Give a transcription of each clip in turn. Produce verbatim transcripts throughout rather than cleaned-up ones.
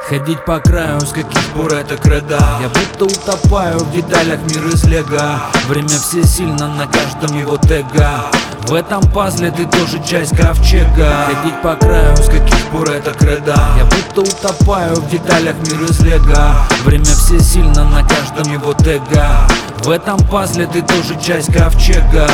Ходить по краю, с каких пор это кредо? Я будто утопаю в деталях мира из лего. Время всесильно на каждом его тега. В этом пазле ты тоже часть ковчега. Ходить по краю, с каких пор это кредо? Я будто утопаю в деталях мира из лего. Время всесильно на каждом его тега. В этом пазле ты тоже часть ковчега.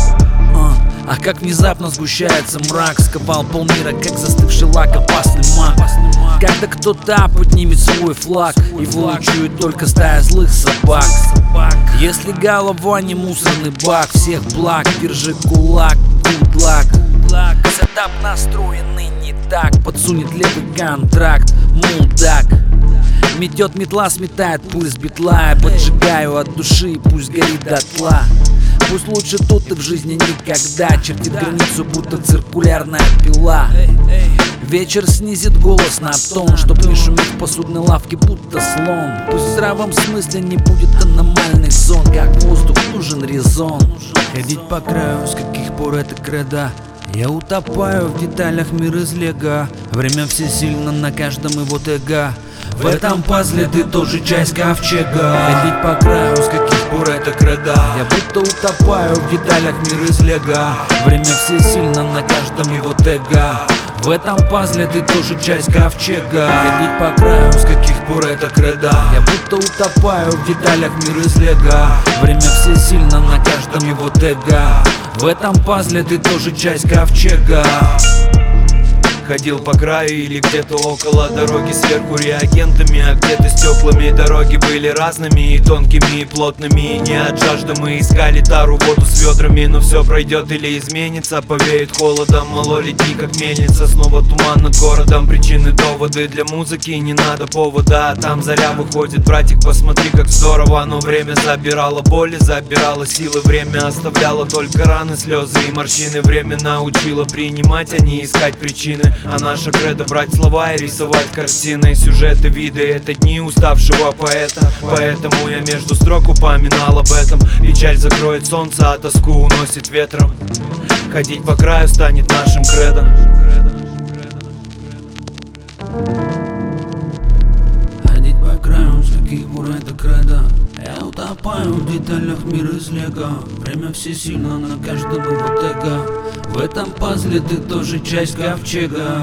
А как внезапно сгущается мрак, сковал полмира, как застывший лак, опасный маг. Когда кто-то поднимет свой флаг, его учует только стая злых собак. Если голова не мусорный бак, всех благ, держи кулак, гудлак. Сетап настроенный не так, подсунет левый контракт, мудак. Метет метла, сметает пыль с битла. Я поджигаю от души, пусть горит дотла. Пусть лучше тут и в жизни никогда. Чертит границу, будто циркулярная пила. Вечер снизит голос на тон, чтоб не шуметь в посудной лавке, будто слон. Пусть в здравом смысле не будет аномальных зон, как воздух нужен резон. Ходить по краю, с каких пор это кредо? Я утопаю в деталях мира из лего. Время всесильно на каждом его тега. В этом пазле ты тоже часть ковчега. Ходить по краю, с каких пор это кредо? Я будто утопаю в деталях мира из лего. Время всесильно на каждом его тега. В этом пазле ты тоже часть ковчега. Ходить по краю, с каких пор это кредо? Я будто утопаю в деталях мира из лего. Время всесильно на каждом его тега. В этом пазле ты тоже часть ковчега. Ходил по краю или где-то около дороги, сверху реагентами, а где-то стеклами. Дороги были разными, и тонкими, и плотными, и не от жажды мы искали тару, воду с ведрами. Но все пройдет или изменится, повеет холодом, мало лети, как мельница. Снова туман над городом, причины, доводы для музыки, не надо повода. А там заря выходит, братик, посмотри, как здорово. Но время забирало боли, забирало силы. Время оставляло только раны, слезы и морщины. Время научило принимать, а не искать причины. А наша кредо брать слова и рисовать картины, сюжеты, виды. Это дни уставшего поэта. Поэтому я между строк упоминал об этом. Печаль закроет солнце, а тоску уносит ветром. Ходить по краю станет нашим кредо. Ходить по краю, с каких пор это кредо? Я утопаю в деталях мира из лего. Время всесильно на каждом его тега. В этом пазле ты тоже часть ковчега.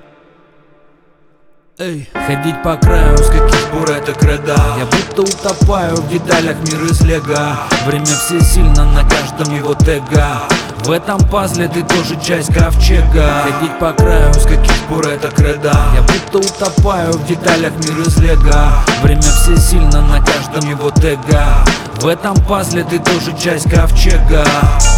Эй. Ходить по краю, с каких пор это кредо? Я будто утопаю в деталях мира из лего. Время всесильно на каждом его тега. В этом пазле ты тоже часть ковчега. Ходить по краю, с каких пор это кредо? Я будто утопаю в деталях мира из лего. Время всесильно на каждом его тега. В этом пазле ты тоже часть ковчега.